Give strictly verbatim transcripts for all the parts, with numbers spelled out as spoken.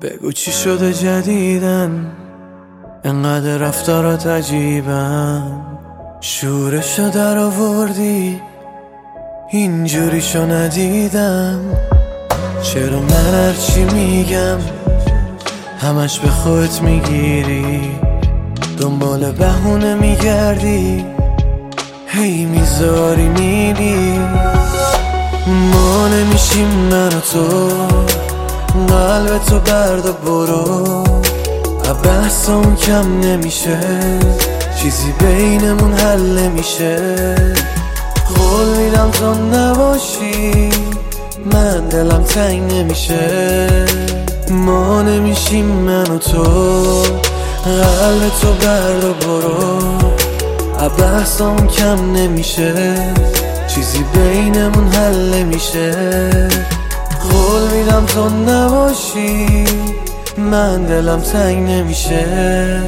بگو چی شده جدیدن انقدر رفتارات عجیبن، شورشو در آوردی اینجوریشو ندیدم. چرا من هرچی میگم همش به خودت میگیری، دنبال بهونه میگردی هی میذاری میری. ما نمیشیم من و تو، قلب تو برد و برو، بحثمون کم نمیشه، چیزی بینمون حل نمیشه. قول میدم تو نباشی من دلم تنگ نمیشه. ما نمیشیم من و تو، قلب تو برد و برو، بحثمون کم نمیشه، چیزی بینمون حل نمیشه. قول میدم تو نباشی من دلم تنگ نمیشه.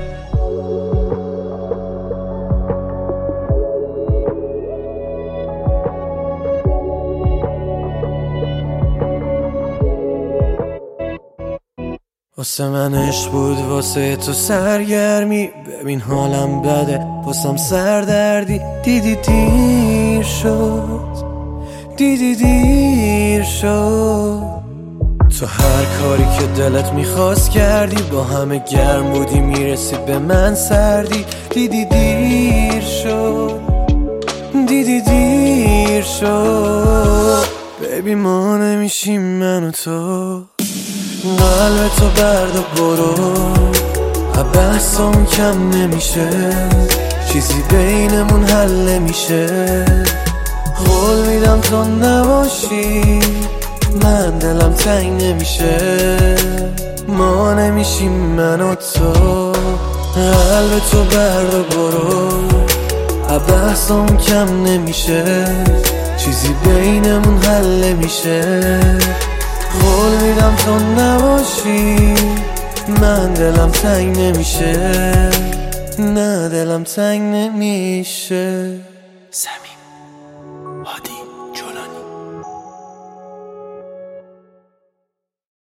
واسه من عشق بود واسه تو سرگرمی، ببین حالم بده واسم سردردی. دیدی دیر شد، دیدی دیر شد، تو هر کاری که دلت میخواست کردی، با همه گرم بودی میرسید به من سردی. دیدی دیر شد، دیدی دیر شد، ببین ما نمیشیم من و تو، قلب تو برد و برو، بحثمون کم نمیشه، چیزی بینمون حل نمیشه. قول میدم تو نباشی من دلم تنگ نمیشه. ما نمیشیم من و تو، قلب تو برد و برو، بحثمون کم نمیشه، چیزی بینمون حل نمیشه. قول میدم تو نباشی من دلم تنگ نمیشه، نه دلم تنگ نمیشه. زمین